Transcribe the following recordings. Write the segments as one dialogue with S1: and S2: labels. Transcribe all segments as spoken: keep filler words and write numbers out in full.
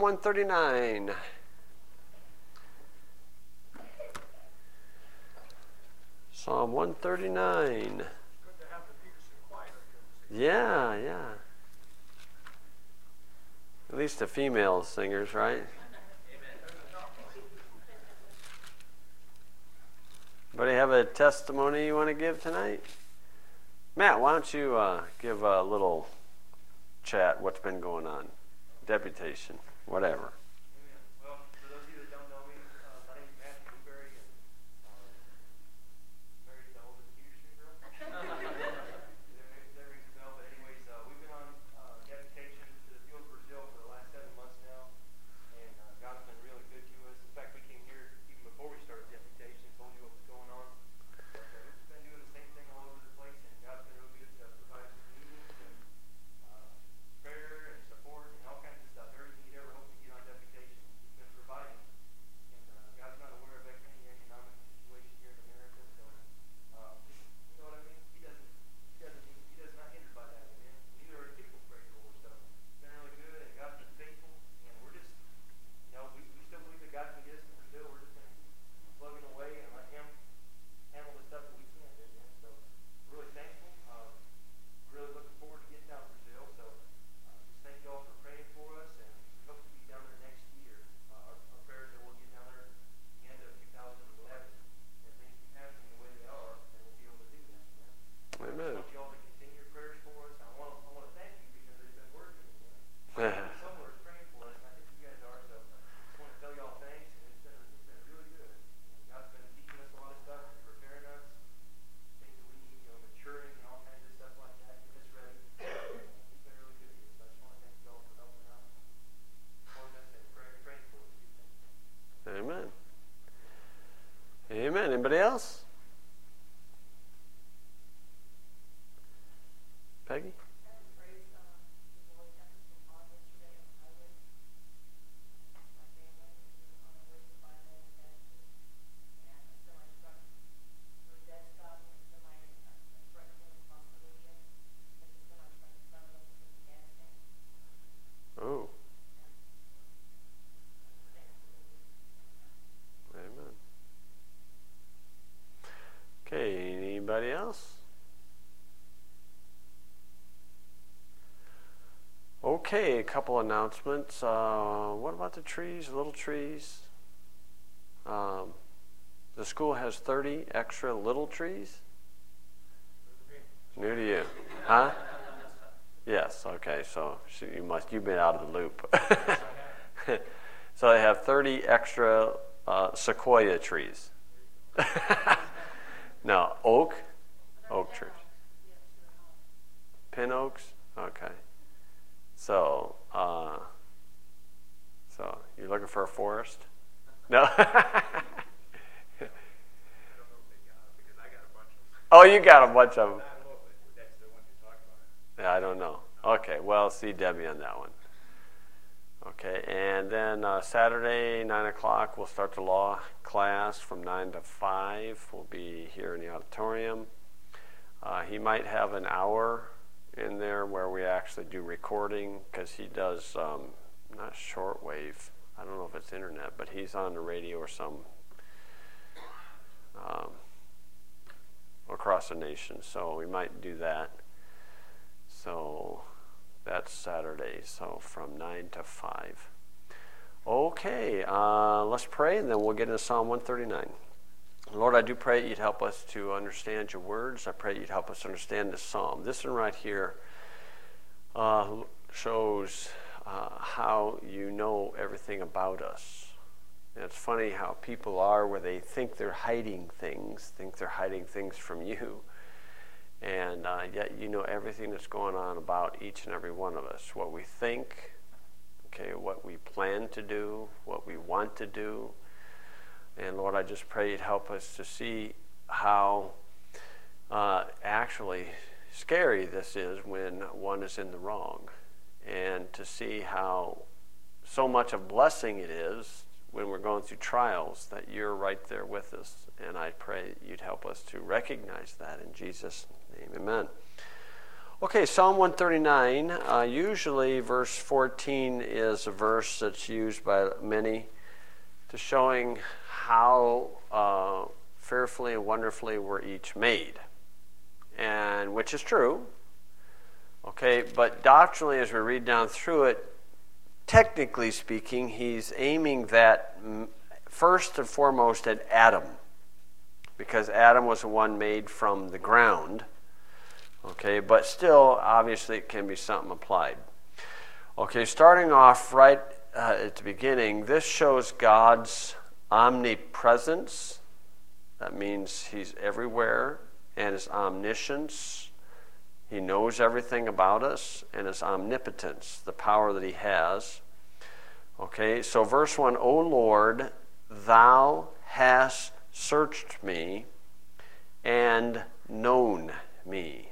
S1: one thirty-nine. Psalm one thirty-nine.
S2: Good to have the Peterson choir here.
S1: Yeah, yeah. At least the female singers, right? Anybody have a testimony you want to give tonight? Matt, why don't you uh, give a little chat, what's been going on? Deputation, whatever.
S3: Well, for those of you that don't know me, uh, my name is Matthew Newberry, and um, married to the oldest Peterson girl. That rings a bell, but anyways, uh, we've been on uh, deputation to the field of Brazil for the last seven months now, and uh, God's been really good to us. In fact, we came here even before we started deputation, told you what was going on. But uh, we've been doing the same thing all over the place, and God's been really good to provide some meetings and uh, prayer and support and all kinds of stuff. Everything you'd ever hope to get on deputation, He's been providing. And uh, God's not aware of any economic situation here in America, so um, just, you know what I mean? He doesn't, he doesn't, he does not hindered by that, amen? Neither are people, praise the Lord. So it's been really good, and God's been faithful, and we're just, you know, we, we still believe that God can get us to Brazil. We're just going to keep plugging away and let Him handle the stuff that we can't do, man. So we're really thankful. Um, we're really looking forward to getting down to Brazil. So uh, just thank you all for praying for us, and we hope to be down there next year. Uh, our, our prayers that we'll get down there at the end of two thousand eleven. And if things keep happening the way they are, then we'll be able to do that. Yeah?
S1: Amen.
S3: I want you all to continue your prayers for us. I want, I want to thank you because they've been working. Yeah? Somewhere is praying for us, and I think you guys are. So I just want to tell you all thanks, and it's been, it's been really good. God's been teaching us a lot of stuff and preparing us, things that we need, you know, maturing and all kinds of stuff like that, getting us ready. He's been really good to us. So I just want to thank you all for helping out, supporting us, and praying, praying for us.
S1: Amen. Amen. Anybody else? Peggy? Oh. Amen. Okay, anybody else? Okay, a couple announcements. Uh, what about the trees, little trees? Um, the school has thirty extra little trees. New to you, huh? Yes. Okay. So you must you've been out of the loop. So they have thirty extra uh, sequoia trees. No, oak, oak trees. Pin oaks. Okay. So, uh, so you're looking for a forest? No. Oh, you got a bunch of them. Yeah, I don't know. Okay, well, see Debbie on that one. Okay, and then uh, Saturday, nine o'clock, we'll start the law class from nine to five. We'll be here in the auditorium. Uh, he might have an hour in there where we actually do recording, because he does, um, not shortwave, I don't know if it's internet, but he's on the radio or some, um, across the nation, so we might do that. So that's Saturday, so from nine to five. Okay, uh, let's pray, and then we'll get into Psalm one thirty-nine. Lord, I do pray you'd help us to understand your words. I pray you'd help us understand this psalm. This one right here uh, shows uh, how you know everything about us. And it's funny how people are where they think they're hiding things, think they're hiding things from you. And uh, yet you know everything that's going on about each and every one of us. What we think, okay, what we plan to do, what we want to do. And Lord, I just pray you'd help us to see how uh, actually scary this is when one is in the wrong. And to see how so much of blessing it is when we're going through trials, that you're right there with us. And I pray you'd help us to recognize that in Jesus' name. Amen. Okay, Psalm one thirty-nine, uh, usually verse fourteen is a verse that's used by many to showing how uh, fearfully and wonderfully we're each made, and which is true. Okay, but doctrinally, as we read down through it, technically speaking, he's aiming that first and foremost at Adam, because Adam was the one made from the ground. Okay, but still, obviously, it can be something applied. Okay, starting off right uh, at the beginning, this shows God's omnipresence. That means he's everywhere, and his omniscience. He knows everything about us, and his omnipotence, the power that he has. Okay, so verse one, O Lord, thou hast searched me and known me.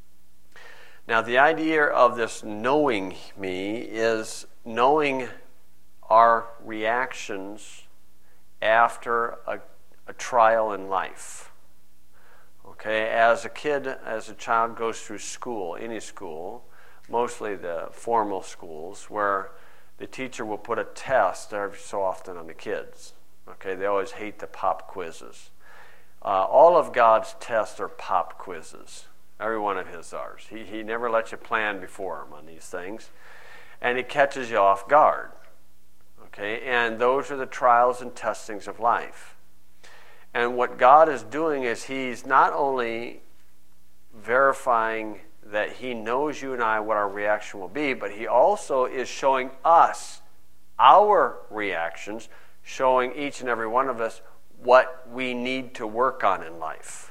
S1: Now, the idea of this knowing me is knowing our reactions after a, a trial in life. Okay, as a kid, as a child goes through school, any school, mostly the formal schools, where the teacher will put a test every so often on the kids. Okay, they always hate the pop quizzes. Uh, all of God's tests are pop quizzes. Every one of his are. He, he never lets you plan before him on these things. And he catches you off guard. Okay, and those are the trials and testings of life. And what God is doing is he's not only verifying that he knows you and I what our reaction will be, but he also is showing us our reactions, showing each and every one of us what we need to work on in life.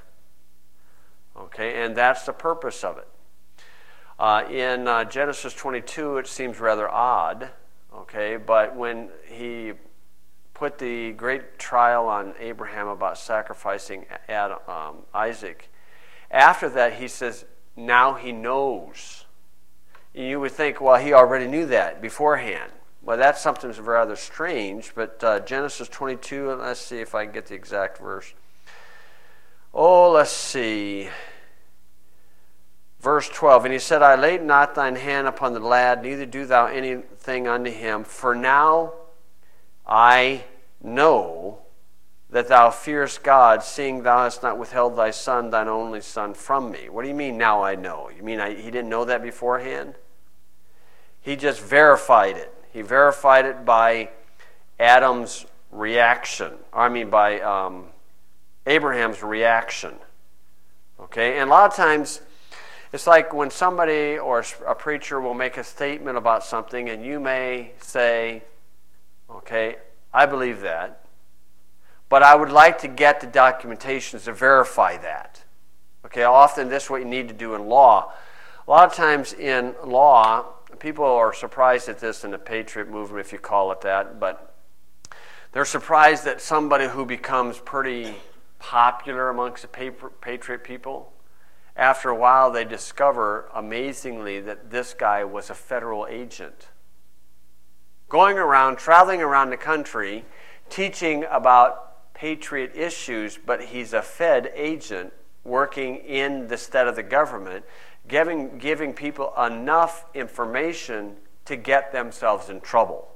S1: Okay, and that's the purpose of it. Uh, in uh, Genesis twenty-two, it seems rather odd, okay, but when he put the great trial on Abraham about sacrificing Adam, um, Isaac, after that he says, now he knows. You would think, well, he already knew that beforehand. Well, that's something that's rather strange, but uh, Genesis twenty-two, let's see if I can get the exact verse. Oh, let's see. Verse twelve, and he said, I laid not thine hand upon the lad, neither do thou anything unto him, for now I know that thou fearest God, seeing thou hast not withheld thy son, thine only son, from me. What do you mean, now I know? You mean I, he didn't know that beforehand? He just verified it. He verified it by Adam's reaction. I mean by um, Abraham's reaction. Okay, and a lot of times it's like when somebody or a preacher will make a statement about something and you may say, okay, I believe that, but I would like to get the documentation to verify that. Okay, often this is what you need to do in law. A lot of times in law, people are surprised at this in the Patriot movement, if you call it that, but they're surprised that somebody who becomes pretty popular amongst the Patriot people, after a while they discover, amazingly, that this guy was a federal agent. Going around, traveling around the country, teaching about Patriot issues, but he's a Fed agent working in the stead of the government, giving, giving people enough information to get themselves in trouble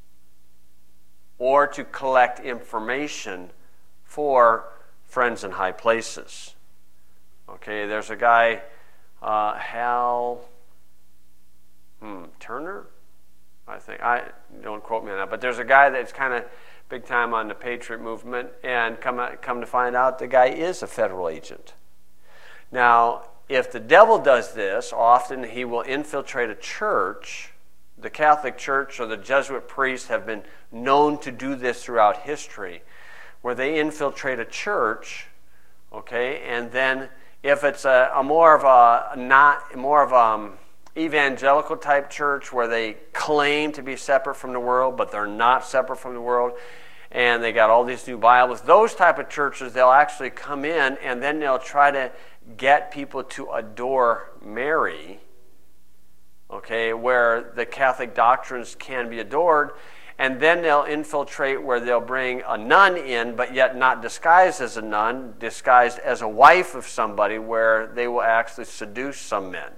S1: or to collect information for friends in high places. Okay, there's a guy, uh, Hal hmm, Turner, I think. I don't quote me on that, but there's a guy that's kind of big time on the Patriot movement, and come come to find out, the guy is a federal agent. Now, if the devil does this, often he will infiltrate a church. The Catholic Church or the Jesuit priests have been known to do this throughout history, where they infiltrate a church, okay, and then if it's a, a more of a not more of a um, evangelical type church where they claim to be separate from the world, but they're not separate from the world, and they got all these new Bibles, those type of churches, they'll actually come in and then they'll try to get people to adore Mary, okay, where the Catholic doctrines can be adored, and then they'll infiltrate where they'll bring a nun in, but yet not disguised as a nun, disguised as a wife of somebody, where they will actually seduce some men.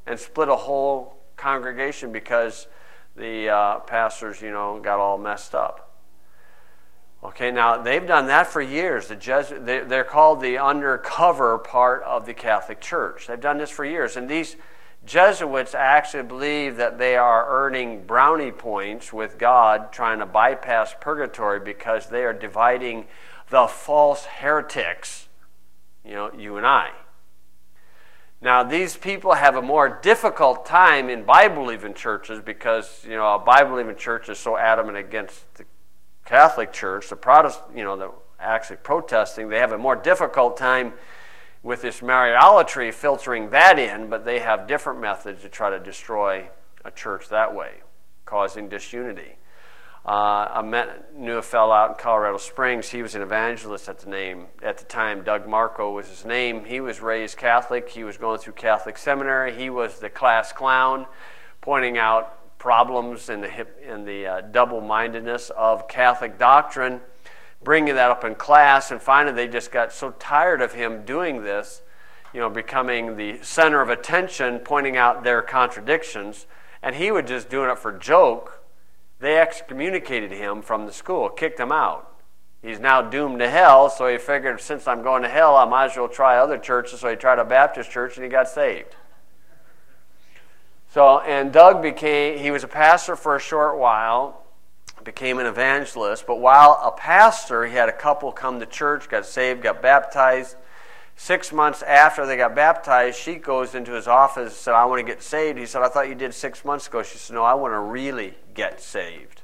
S1: and split a whole congregation because the uh, pastors, you know, got all messed up. Okay, now they've done that for years. The Jesuit, they, they're called the undercover part of the Catholic Church. They've done this for years. And these Jesuits actually believe that they are earning brownie points with God, trying to bypass purgatory because they are dividing the false heretics, you know, you and I. Now, these people have a more difficult time in Bible-believing churches because, you know, a Bible-believing church is so adamant against the Catholic Church, the Protestant, you know, the actually protesting. They have a more difficult time with this Mariolatry filtering that in, but they have different methods to try to destroy a church that way, causing disunity. Uh, I met, knew a fellow out in Colorado Springs. He was an evangelist at the name at the time. Doug Marco was his name. He was raised Catholic. He was going through Catholic seminary. He was the class clown, pointing out problems in the hip, in the uh, double-mindedness of Catholic doctrine, bringing that up in class, and finally they just got so tired of him doing this, you know, becoming the center of attention, pointing out their contradictions, and he was just doing it for joke. They excommunicated him from the school, kicked him out. He's now doomed to hell, so he figured, since I'm going to hell, I might as well try other churches, so he tried a Baptist church, and he got saved. So, and Doug became, he was a pastor for a short while, became an evangelist, but while a pastor, he had a couple come to church, got saved, got baptized. Six months after they got baptized, she goes into his office and said, I want to get saved. He said, I thought you did six months ago. She said, no, I want to really get saved.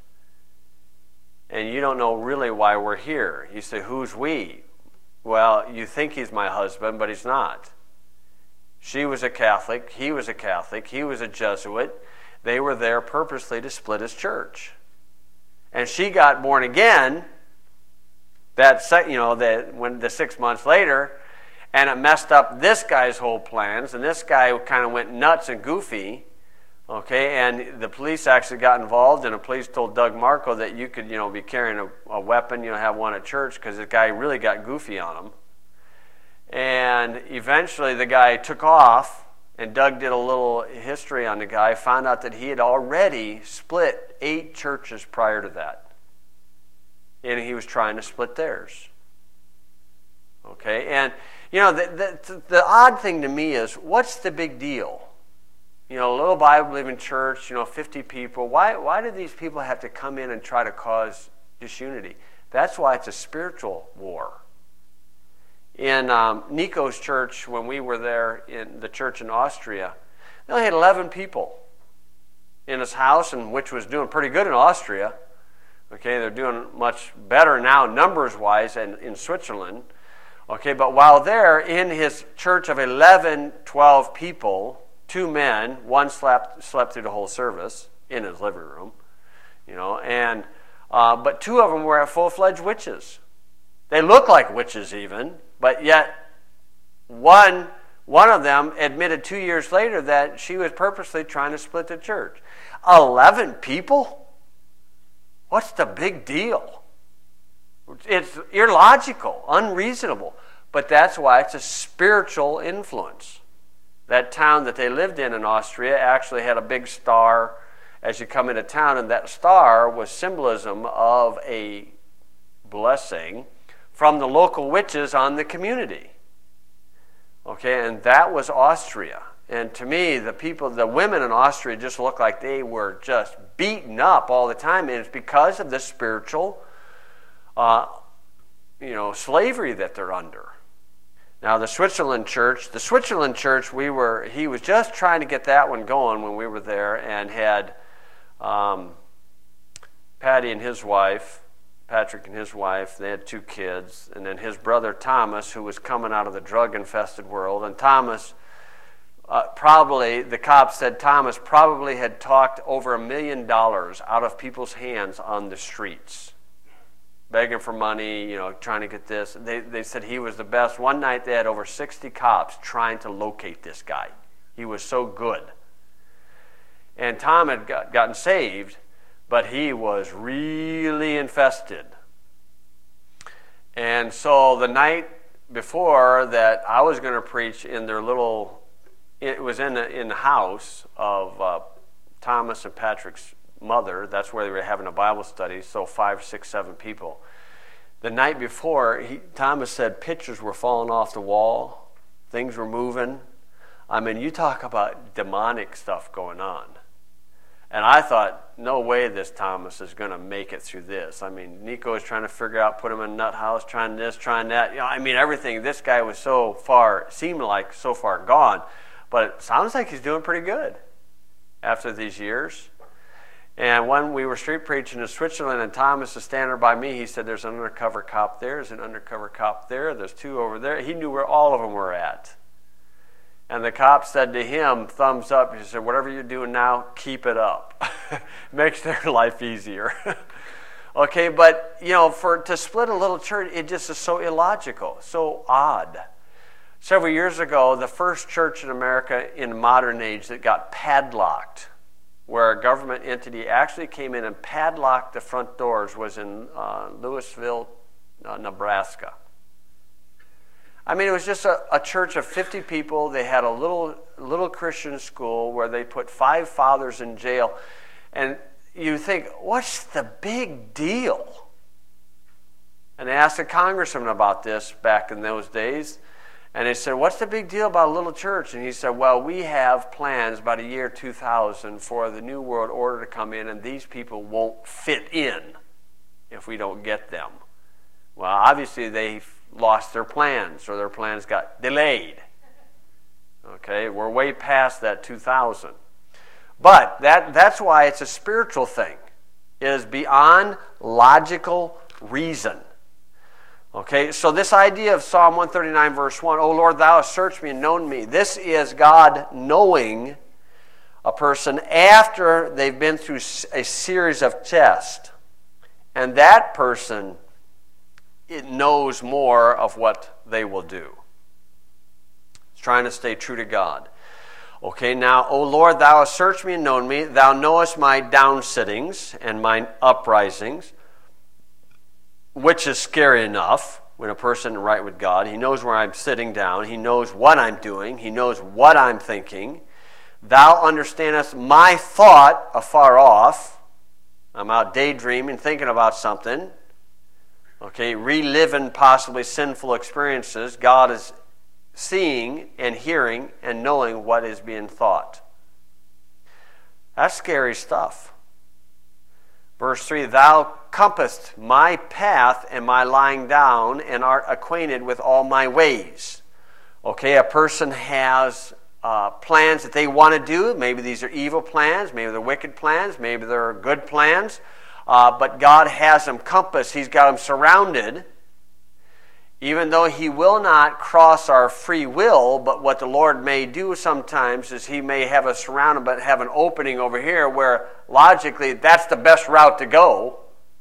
S1: And you don't know really why we're here. He said, who's we? Well, you think he's my husband, but he's not. She was a Catholic, he was a Catholic, he was a Jesuit. They were there purposely to split his church. And she got born again that you know that when the six months later, and it messed up this guy's whole plans, and this guy kind of went nuts and goofy. Okay, and the police actually got involved, and the police told Doug Marco that you could, you know, be carrying a, a weapon, you know, have one at church, because this guy really got goofy on him. And eventually the guy took off, and Doug did a little history on the guy, found out that he had already split eight churches prior to that. And he was trying to split theirs. Okay, and, you know, the, the, the odd thing to me is, what's the big deal? You know, a little Bible-believing church, you know, fifty people. Why, why do these people have to come in and try to cause disunity? That's why it's a spiritual war. In um, Nico's church, when we were there in the church in Austria, they only had eleven people in his house, and which was doing pretty good in Austria. Okay, they're doing much better now numbers-wise and in Switzerland. Okay, but while there, in his church of eleven, twelve people, two men, one slept slept through the whole service in his living room, you know, and uh, but two of them were full-fledged witches. They looked like witches even, but yet one one of them admitted two years later that she was purposely trying to split the church. Eleven people? What's the big deal? It's illogical, unreasonable, but that's why it's a spiritual influence. That town that they lived in in Austria actually had a big star as you come into town, and that star was symbolism of a blessing from the local witches on the community. Okay, and that was Austria. And to me, the people, the women in Austria just looked like they were just beaten up all the time, and it's because of the spiritual, uh, you know, slavery that they're under. Now, the Switzerland church, the Switzerland church, we were, he was just trying to get that one going when we were there, and had um, Patty and his wife, Patrick and his wife, they had two kids, and then his brother Thomas, who was coming out of the drug-infested world, and Thomas uh, probably, the cops said Thomas probably had talked over a million dollars out of people's hands on the streets, begging for money, you know, trying to get this. They, they said he was the best. One night they had over sixty cops trying to locate this guy. He was so good. And Tom had got, gotten saved, but he was really infested. And so the night before that I was going to preach in their little it was in the, in the house of uh, Thomas and Patrick's mother. That's where they were having a Bible study, so five, six, seven people. The night before, he, Thomas said pictures were falling off the wall, things were moving. I mean, you talk about demonic stuff going on. And I thought, no way this Thomas is going to make it through this. I mean, Nico was trying to figure out, put him in a nut house, trying this, trying that. You know, I mean, everything. This guy was so far, seemed like so far gone. But it sounds like he's doing pretty good after these years. And when we were street preaching in Switzerland and Thomas is standing by me, he said, there's an undercover cop there, there's an undercover cop there, there's two over there. He knew where all of them were at. And the cop said to him, thumbs up, he said, whatever you're doing now, keep it up. Makes their life easier. Okay, but, you know, for to split a little church, it just is so illogical, so odd. Several years ago, the first church in America in the modern age that got padlocked, where a government entity actually came in and padlocked the front doors, was in uh, Louisville, uh, Nebraska. I mean, it was just a, a church of fifty people. They had a little little Christian school where they put five fathers in jail. And you think, what's the big deal? And they asked a congressman about this back in those days. And they said, what's the big deal about a little church? And he said, well, we have plans about a year two thousand for the New World Order to come in, and these people won't fit in if we don't get them. Well, obviously they lost their plans, or their plans got delayed. Okay, we're way past that two thousand. But that, that's why it's a spiritual thing. It is beyond logical reason. Okay, so this idea of Psalm one thirty-nine verse one, O Lord, thou hast searched me and known me. This is God knowing a person after they've been through a series of tests. And that person, it knows more of what they will do. It's trying to stay true to God. Okay, now, O Lord, thou hast searched me and known me. Thou knowest my downsittings and mine uprisings, which is scary enough when a person is right with God. He knows where I'm sitting down. He knows what I'm doing. He knows what I'm thinking. Thou understandest my thought afar off. I'm out daydreaming, thinking about something. Okay, reliving possibly sinful experiences. God is seeing and hearing and knowing what is being thought. That's scary stuff. Verse three, thou compassest my path and my lying down, and art acquainted with all my ways. Okay, a person has uh, plans that they want to do. Maybe these are evil plans, maybe they're wicked plans, maybe they're good plans. Uh, but God has them compassed. He's got them surrounded. Even though He will not cross our free will, but what the Lord may do sometimes is He may have us surrounded but have an opening over here where logically that's the best route to go.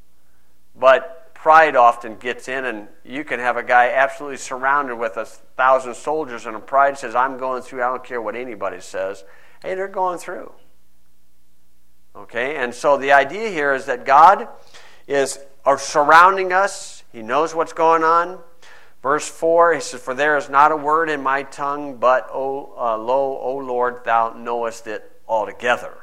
S1: But pride often gets in, and you can have a guy absolutely surrounded with a thousand soldiers, and pride says, I'm going through, I don't care what anybody says. Hey, they're going through. Okay, and so the idea here is that God is surrounding us. He knows what's going on. Verse four, he says, for there is not a word in my tongue, but, o, uh, lo, O Lord, thou knowest it altogether.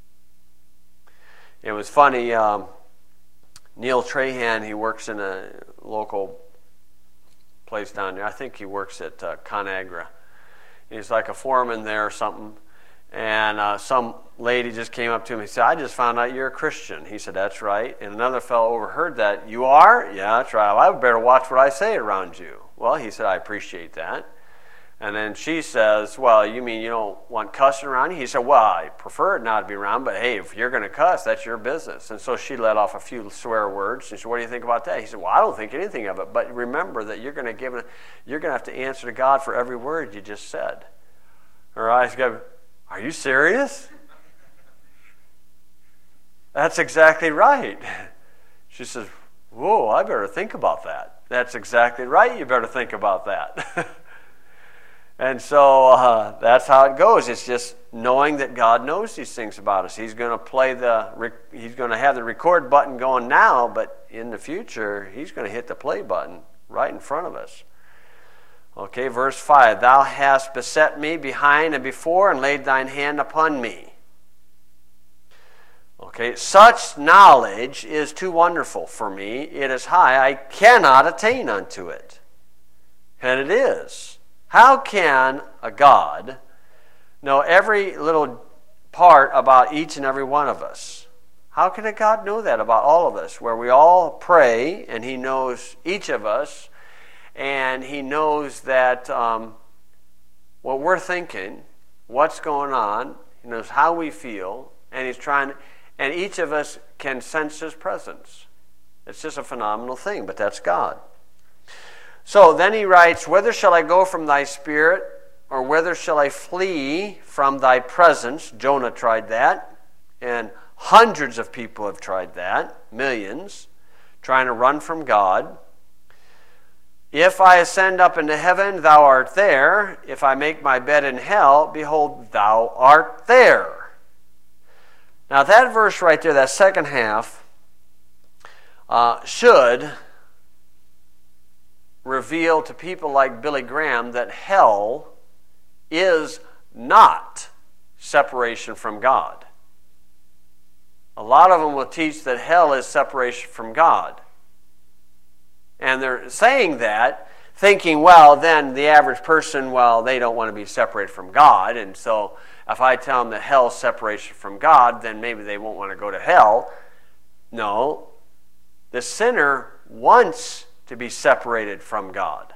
S1: It was funny, um, Neil Trahan, he works in a local place down there. I think he works at uh, ConAgra. He's like a foreman there or something. And uh, some lady just came up to him and said, I just found out you're a Christian. He said, that's right. And another fellow overheard that. You are? Yeah, that's right. Well, I better watch what I say around you. Well, he said, I appreciate that. And then she says, well, you mean you don't want cussing around you? He said, well, I prefer it not to be around, but hey, if you're going to cuss, that's your business. And so she let off a few swear words. She said, what do you think about that? He said, well, I don't think anything of it, but remember that you're going to give it, you're going to have to answer to God for every word you just said. Her eyes go, are you serious? That's exactly right. She says, whoa, I better think about that. That's exactly right. You better think about that. And so uh, that's how it goes. It's just knowing that God knows these things about us. He's going to play the, he's going to have the record button going now, but in the future, He's going to hit the play button right in front of us. Okay, verse five, thou hast beset me behind and before and laid thine hand upon me. Okay, such knowledge is too wonderful for me. It is high. I cannot attain unto it. And it is. How can a God know every little part about each and every one of us? How can a God know that about all of us, where we all pray and he knows each of us, and he knows that um, what we're thinking, what's going on, he knows how we feel, and he's trying, and each of us can sense his presence. It's just a phenomenal thing, but that's God. So then he writes, whither shall I go from thy spirit, or whither shall I flee from thy presence? Jonah tried that, and hundreds of people have tried that, millions, trying to run from God. If I ascend up into heaven, thou art there. If I make my bed in hell, behold, thou art there. Now that verse right there, that second half, uh, should reveal to people like Billy Graham that hell is not separation from God. A lot of them will teach that hell is separation from God. And they're saying that, thinking, well, then the average person, well, they don't want to be separated from God. And so if I tell them that hell is separation from God, then maybe they won't want to go to hell. No, the sinner wants to be separated from God.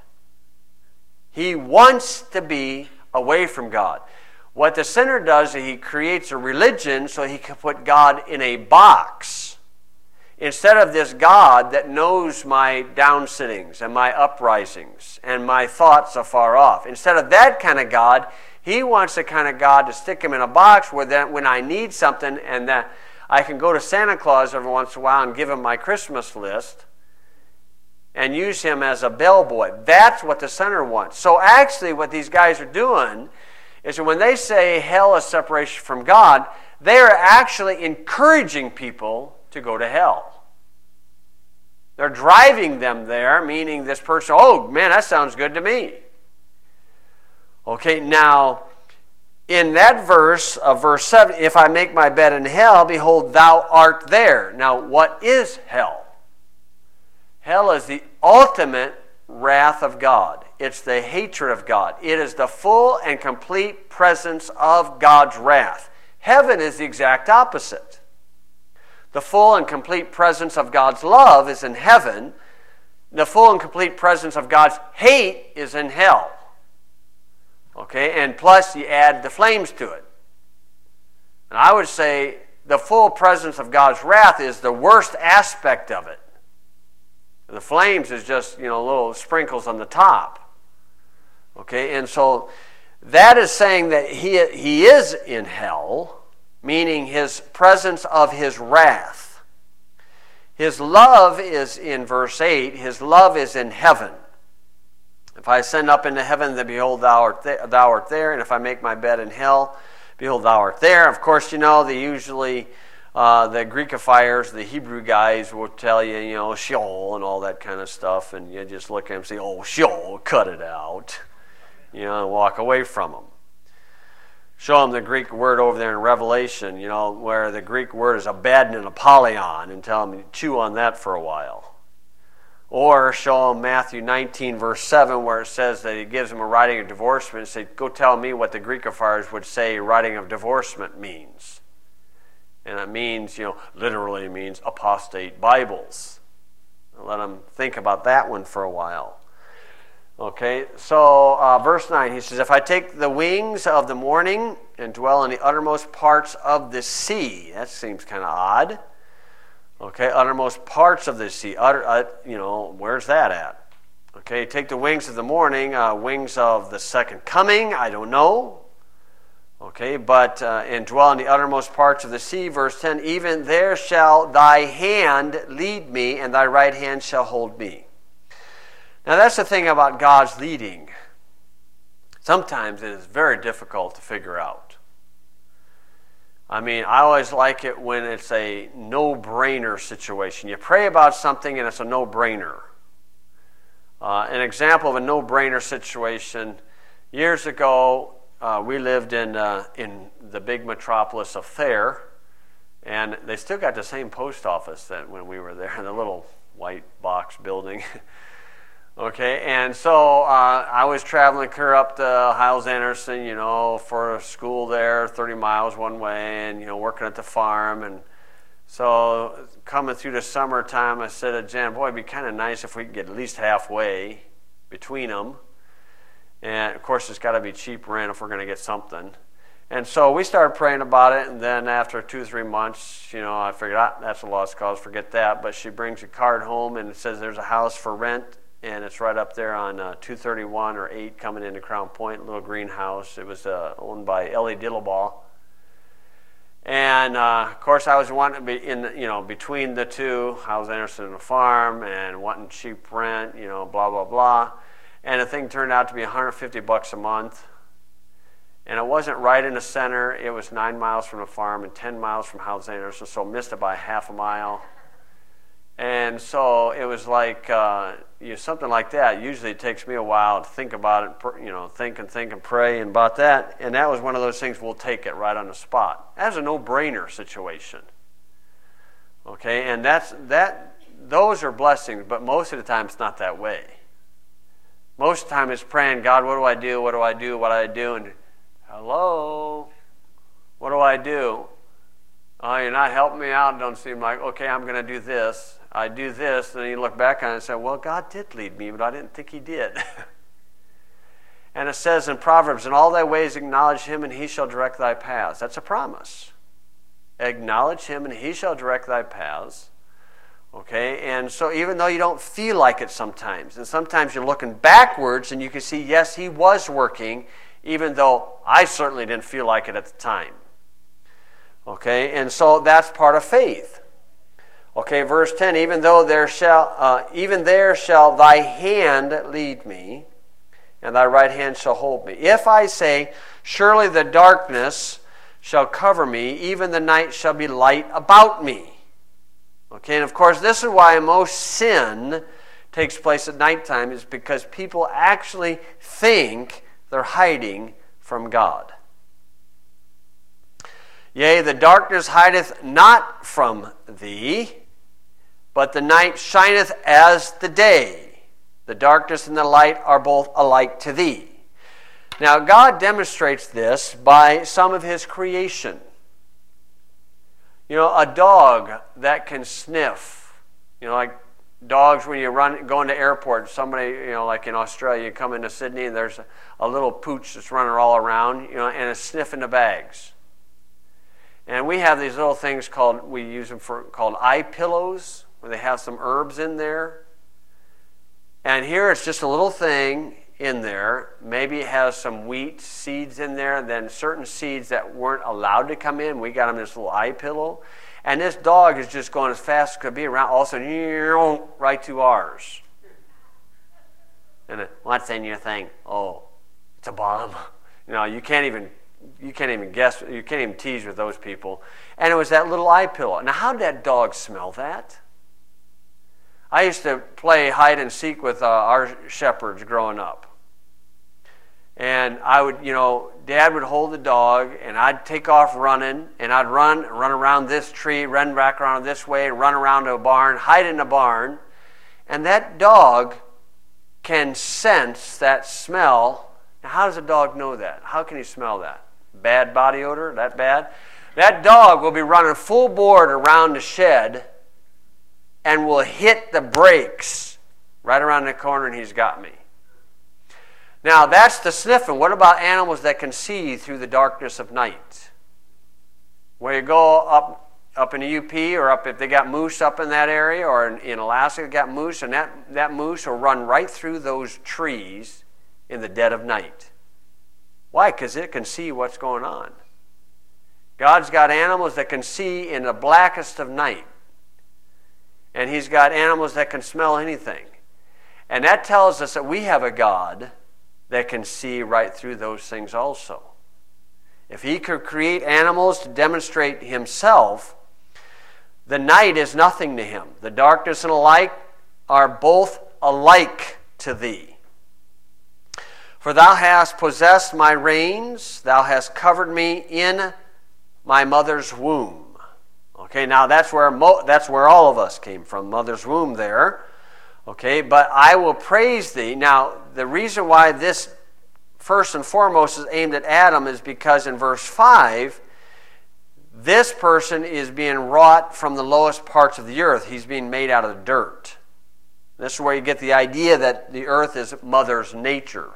S1: He wants to be away from God. What the sinner does is he creates a religion so he can put God in a box. Instead of this God that knows my downsittings and my uprisings and my thoughts afar off, instead of that kind of God, he wants the kind of God to stick him in a box where then when I need something and that I can go to Santa Claus every once in a while and give him my Christmas list and use him as a bellboy. That's what the sinner wants. So actually what these guys are doing is that when they say hell is separation from God, they are actually encouraging people to go to hell. They're driving them there, meaning this person, oh man, that sounds good to me. Okay, now, in that verse of verse seven, if I make my bed in hell, behold, thou art there. Now, what is hell? Hell is the ultimate wrath of God. It's the hatred of God. It is the full and complete presence of God's wrath. Heaven is the exact opposite. The full and complete presence of God's love is in heaven. The full and complete presence of God's hate is in hell. Okay, and plus you add the flames to it. And I would say the full presence of God's wrath is the worst aspect of it. The flames is just, you know, little sprinkles on the top. Okay, and so that is saying that he, he is in hell, meaning his presence of his wrath. His love is in verse eight. His love is in heaven. If I ascend up into heaven, then behold, thou art, th- thou art there. And if I make my bed in hell, behold, thou art there. Of course, you know, they usually, uh, the Greekifiers, the Hebrew guys will tell you, you know, Sheol and all that kind of stuff. And you just look at them and say, oh, Sheol, cut it out. You know, and walk away from them. Show them the Greek word over there in Revelation, you know, where the Greek word is Abaddon and Apollyon, and tell them to chew on that for a while. Or show them Matthew nineteen, verse seven, where it says that he gives them a writing of divorcement, and say, go tell me what the Greekifiers would say writing of divorcement means. And it means, you know, literally means apostate Bibles. Let them think about that one for a while. Okay, so uh, verse nine, he says, if I take the wings of the morning and dwell in the uttermost parts of the sea. That seems kind of odd. Okay, uttermost parts of the sea. Utter, uh, you know, where's that at? Okay, take the wings of the morning, uh, wings of the second coming, I don't know. Okay, but, uh, and dwell in the uttermost parts of the sea. Verse ten, even there shall thy hand lead me, and thy right hand shall hold me. Now that's the thing about God's leading. Sometimes it is very difficult to figure out. I mean, I always like it when it's a no-brainer situation. You pray about something and it's a no-brainer. Uh, an example of a no-brainer situation. Years ago, uh, we lived in uh, in the big metropolis of Thayer, and they still got the same post office that when we were there, the little white box building. Okay, and so uh, I was traveling clear up to Hyles-Anderson, you know, for school there, thirty miles one way, and, you know, working at the farm. And so coming through the summertime, I said to Jan, boy, it'd be kind of nice if we could get at least halfway between them. And, of course, it's got to be cheap rent if we're going to get something. And so we started praying about it, and then after two, three months, you know, I figured, ah, that's a lost cause, forget that. But she brings a card home, and it says there's a house for rent, and it's right up there on uh, two thirty-one or eight coming into Crown Point, a little greenhouse. It was uh, owned by Ellie Diddlebaugh. And, uh, of course, I was wanting to be in, you know, between the two. I was interested in a farm and wanting cheap rent, you know, blah, blah, blah. And the thing turned out to be one hundred fifty bucks a month. And it wasn't right in the center. It was nine miles from the farm and ten miles from Hyles-Anderson, so missed it by half a mile. And so it was like, uh, you know, something like that. Usually it takes me a while to think about it, you know, think and think and pray and about that. And that was one of those things, we'll take it right on the spot. That was a no-brainer situation. Okay, and that's that. Those are blessings, but most of the time it's not that way. Most of the time it's praying, God, what do I do? What do I do? What do I do? And hello, what do I do? Oh, you're not helping me out. It don't seem like, okay, I'm going to do this. I do this, and then you look back on it and say, well, God did lead me, but I didn't think he did. And it says in Proverbs, in all thy ways acknowledge him, and he shall direct thy paths. That's a promise. Acknowledge him, and he shall direct thy paths. Okay, and so even though you don't feel like it sometimes, and sometimes you're looking backwards, and you can see, yes, he was working, even though I certainly didn't feel like it at the time. Okay, and so that's part of faith. Okay, verse ten, even though there shall, uh, even there shall thy hand lead me, and thy right hand shall hold me. If I say, surely the darkness shall cover me, even the night shall be light about me. Okay, and of course, this is why most sin takes place at nighttime, is because people actually think they're hiding from God. Yea, the darkness hideth not from thee, but the night shineth as the day. The darkness and the light are both alike to thee. Now, God demonstrates this by some of his creation. You know, a dog that can sniff, you know, like dogs when you run, go into airport, somebody, you know, like in Australia, you come into Sydney and there's a, a little pooch that's running all around, you know, and it's sniffing the bags. And we have these little things called, we use them for, called eye pillows, where they have some herbs in there. And here it's just a little thing in there. Maybe it has some wheat seeds in there, and then certain seeds that weren't allowed to come in, we got them in this little eye pillow. And this dog is just going as fast as it could be around, all of a sudden, right to ours. And it, what's in your thing? Oh, it's a bomb. You know, you can't even you can't even guess, you can't even tease with those people. And it was that little eye pillow. Now, how did that dog smell that? I used to play hide and seek with uh, our shepherds growing up. And I would, you know, Dad would hold the dog, and I'd take off running, and I'd run, run around this tree, run back around this way, run around to a barn, hide in a barn. And that dog can sense that smell. Now, how does a dog know that? How can he smell that? Bad body odor? That bad? That dog will be running full board around the shed and will hit the brakes right around the corner, and he's got me. Now, that's the sniffing. What about animals that can see through the darkness of night? Where you go up up in the U P, or up if they got moose up in that area, or in, in Alaska they got moose, and that, that moose will run right through those trees in the dead of night. Why? Because it can see what's going on. God's got animals that can see in the blackest of night. And he's got animals that can smell anything. And that tells us that we have a God that can see right through those things also. If he could create animals to demonstrate himself, the night is nothing to him. The darkness and the light are both alike to thee. For thou hast possessed my reins, thou hast covered me in my mother's womb. Okay, now that's where mo- that's where all of us came from, mother's womb there. Okay, but I will praise thee. Now, the reason why this first and foremost is aimed at Adam is because in verse five, this person is being wrought from the lowest parts of the earth. He's being made out of dirt. This is where you get the idea that the earth is mother's nature.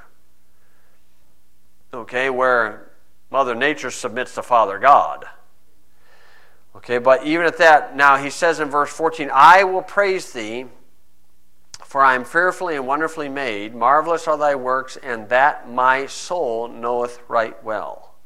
S1: Okay, where Mother Nature submits to Father God. Okay, but even at that, now he says in verse fourteen, I will praise thee, for I am fearfully and wonderfully made. Marvelous are thy works, and that my soul knoweth right well.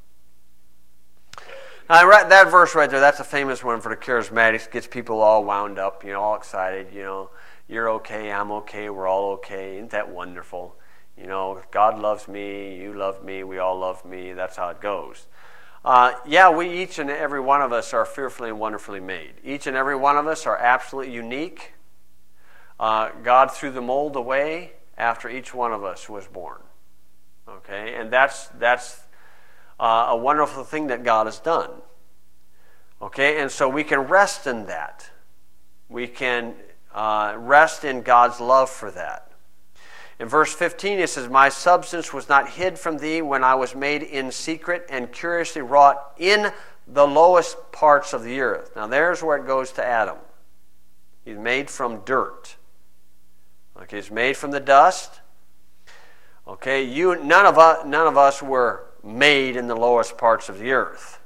S1: Now, that verse right there, that's a famous one for the charismatics. Gets people all wound up, you know, all excited. You know, you're okay, I'm okay, we're all okay. Isn't that wonderful? You know, God loves me, you love me, we all love me. That's how it goes. Uh, yeah, we each and every one of us are fearfully and wonderfully made. Each and every one of us are absolutely unique. Uh, God threw the mold away after each one of us was born. Okay, and that's that's uh, a wonderful thing that God has done. Okay, and so we can rest in that. We can uh, rest in God's love for that. In verse fifteen, it says, my substance was not hid from thee when I was made in secret and curiously wrought in the lowest parts of the earth. Now there's where it goes to Adam. He's made from dirt. Okay, he's made from the dust. Okay, you none of us none of us were made in the lowest parts of the earth.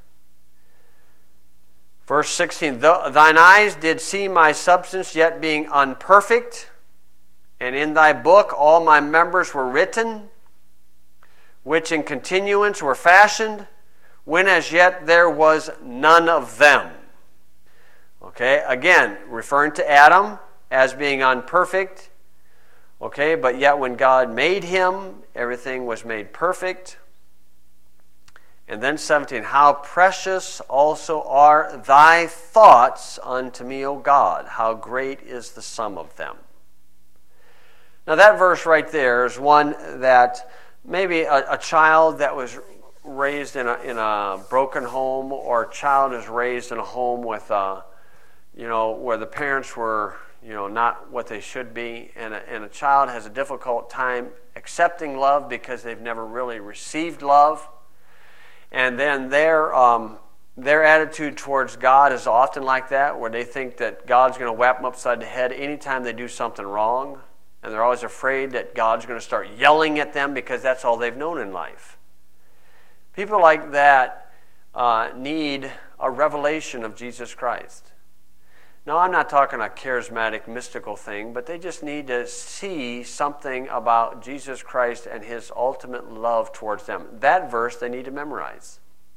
S1: Verse sixteen, thine eyes did see my substance, yet being unperfect, and in thy book all my members were written, which in continuance were fashioned, when as yet there was none of them. Okay, again, referring to Adam as being unperfect. Okay, but yet when God made him, everything was made perfect. And then seventeen, how precious also are thy thoughts unto me, O God. How great is the sum of them. Now that verse right there is one that maybe a, a child that was raised in a, in a broken home, or a child is raised in a home with, a, you know, where the parents were, you know, not what they should be, and a, and a child has a difficult time accepting love because they've never really received love, and then their um, their attitude towards God is often like that, where they think that God's going to whap them upside the head anytime they do something wrong. And they're always afraid that God's going to start yelling at them because that's all they've known in life. People like that uh, need a revelation of Jesus Christ. Now, I'm not talking a charismatic, mystical thing, but they just need to see something about Jesus Christ and his ultimate love towards them. That verse they need to memorize.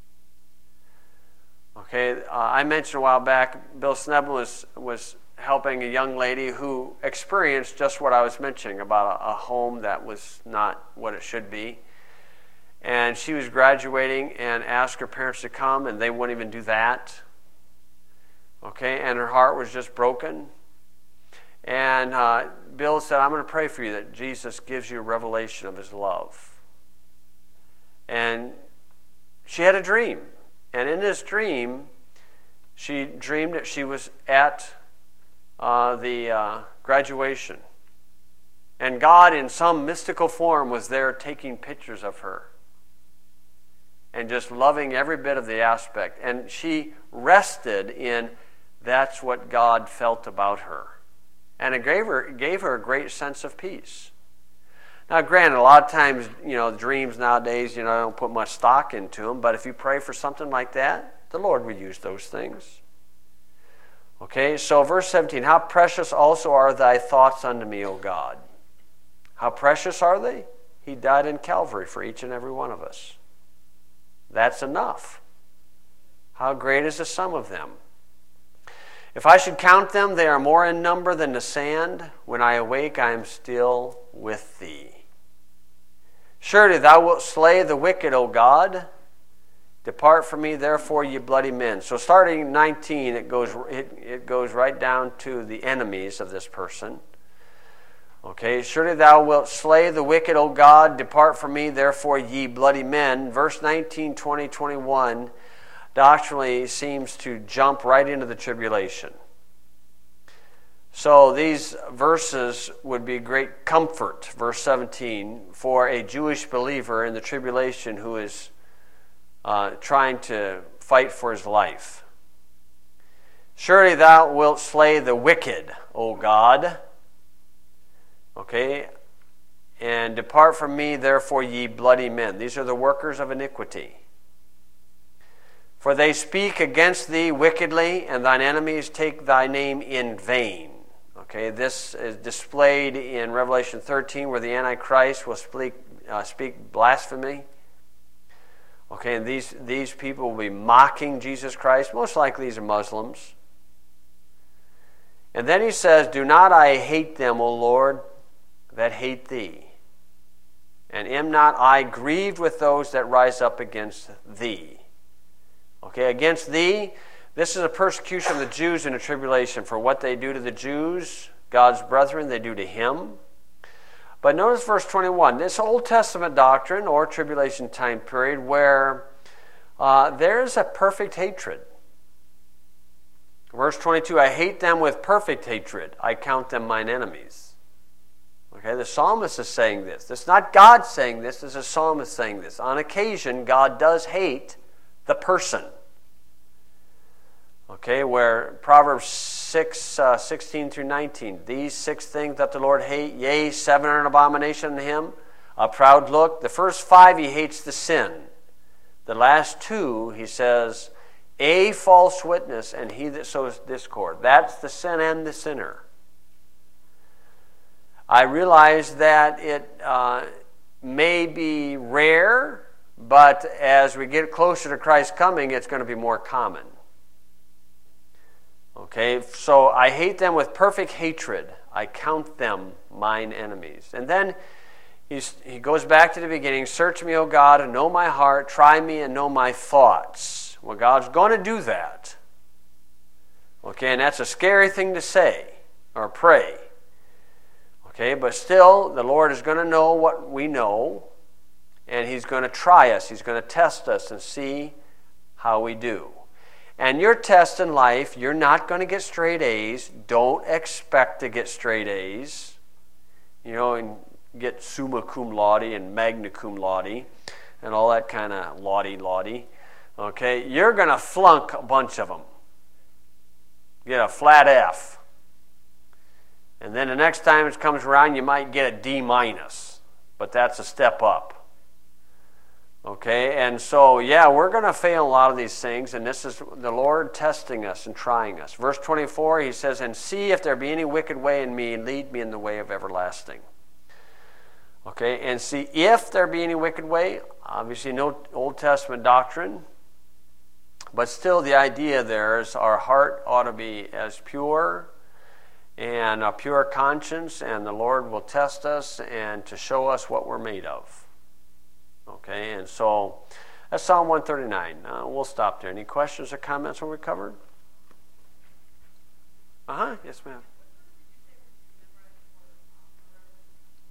S1: Okay, uh, I mentioned a while back, Bill Snebel was... was helping a young lady who experienced just what I was mentioning about a, a home that was not what it should be. And she was graduating and asked her parents to come, and they wouldn't even do that. Okay, and her heart was just broken. And uh, Bill said, I'm going to pray for you that Jesus gives you a revelation of his love. And she had a dream. And in this dream, she dreamed that she was at Uh, the uh, graduation. And God, in some mystical form, was there taking pictures of her and just loving every bit of the aspect. And she rested in that's what God felt about her. And it gave her, it gave her a great sense of peace. Now, granted, a lot of times, you know, dreams nowadays, you know, I don't put much stock into them, but if you pray for something like that, the Lord would use those things. Okay, so verse seventeen, how precious also are thy thoughts unto me, O God. How precious are they? He died in Calvary for each and every one of us. That's enough. How great is the sum of them? If I should count them, they are more in number than the sand. When I awake, I am still with thee. Surely thou wilt slay the wicked, O God. Depart from me, therefore, ye bloody men. So starting nineteen, it goes it, it goes right down to the enemies of this person. Okay, surely thou wilt slay the wicked, O God. Depart from me, therefore, ye bloody men. Verse nineteen, twenty, twenty-one doctrinally seems to jump right into the tribulation. So these verses would be great comfort, verse seventeen, for a Jewish believer in the tribulation who is uh, trying to fight for his life. Surely thou wilt slay the wicked, O God. Okay, and depart from me, therefore, ye bloody men. These are the workers of iniquity. For they speak against thee wickedly, and thine enemies take thy name in vain. Okay, this is displayed in Revelation thirteen, where the Antichrist will speak, uh, speak blasphemy. Okay, and these, these people will be mocking Jesus Christ. Most likely these are Muslims. And then he says, do not I hate them, O Lord, that hate thee? And am not I grieved with those that rise up against thee? Okay, against thee, this is a persecution of the Jews in the tribulation for what they do to the Jews, God's brethren, they do to him. But notice verse twenty-one, this Old Testament doctrine or tribulation time period where uh, there's a perfect hatred. Verse twenty-two, I hate them with perfect hatred. I count them mine enemies. Okay, the psalmist is saying this. This is not God saying this. This is a psalmist saying this. On occasion, God does hate the person. Okay, where Proverbs six, uh, sixteen through nineteen. These six things that the Lord hate, yea, seven are an abomination to him. A proud look. The first five, he hates the sin. The last two, he says, a false witness and he that sows discord. That's the sin and the sinner. I realize that it uh, may be rare, but as we get closer to Christ's coming, it's going to be more common. Okay, so I hate them with perfect hatred. I count them mine enemies. And then he's, he goes back to the beginning. Search me, O God, and know my heart. Try me and know my thoughts. Well, God's going to do that. Okay, and that's a scary thing to say or pray. Okay, but still, the Lord is going to know what we know, and he's going to try us. He's going to test us and see how we do. And your test in life, you're not going to get straight A's. Don't expect to get straight A's. You know, and get summa cum laude and magna cum laude and all that kind of laudy-laudy. Okay, you're going to flunk a bunch of them. Get a flat F. And then the next time it comes around, you might get a D minus. But that's a step up. Okay, and so, yeah, we're going to fail a lot of these things, and this is the Lord testing us and trying us. Verse twenty-four, he says, and see if there be any wicked way in me, and lead me in the way of everlasting. Okay, and see if there be any wicked way. Obviously, no Old Testament doctrine. But still, the idea there is our heart ought to be as pure and a pure conscience, and the Lord will test us and to show us what we're made of. Okay, and so that's Psalm one thirty-nine. Uh, we'll stop there. Any questions or comments on what we covered? Uh-huh, yes ma'am.